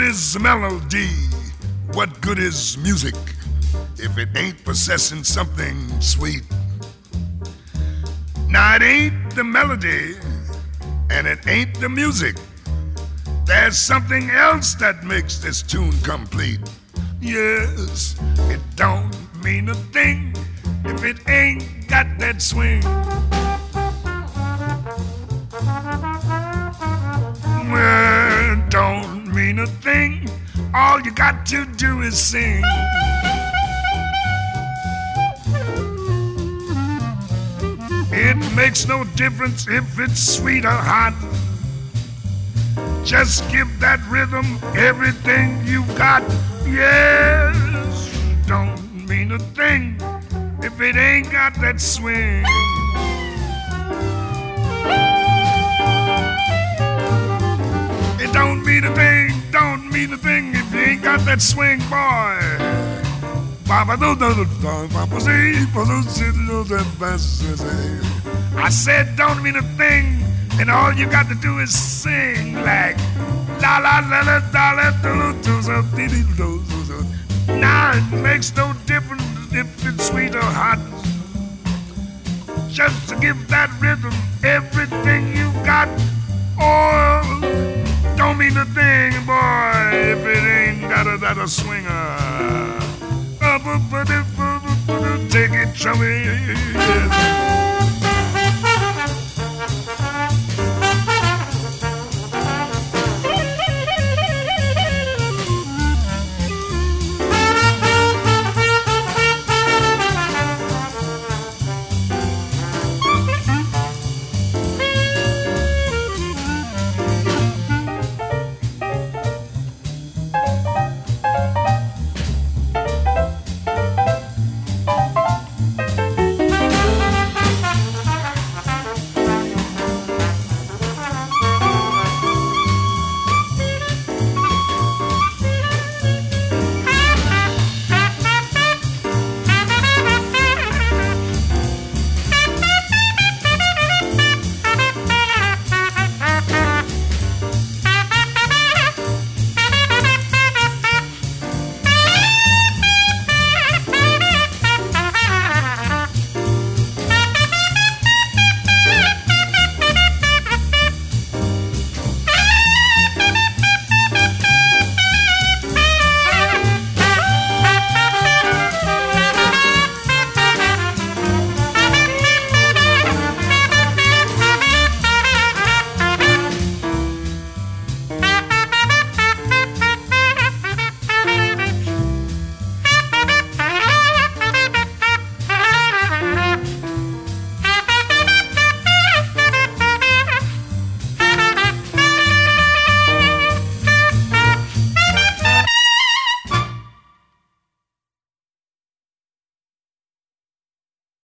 is melody? What good is music if it ain't possessing something sweet? Now it ain't the melody and it ain't the music. There's something else that makes this tune complete. Yes, it don't mean a thing if it ain't got that swing. Well, it don't mean a thing. All you got to do is sing. It makes no difference if it's sweet or hot. Just give that rhythm everything you got. Yes, don't mean a thing if it ain't got that swing. It don't mean a thing, don't mean a thing if you ain't got that swing, boy. I said don't mean a thing, and all you got to do is sing like la la la la la la do do do do do. Now it makes no difference if it's sweet or hot. Just to give that rhythm everything you got. Oh, don't mean a thing, boy, if it ain't got a swinger. Take it from me. Yes.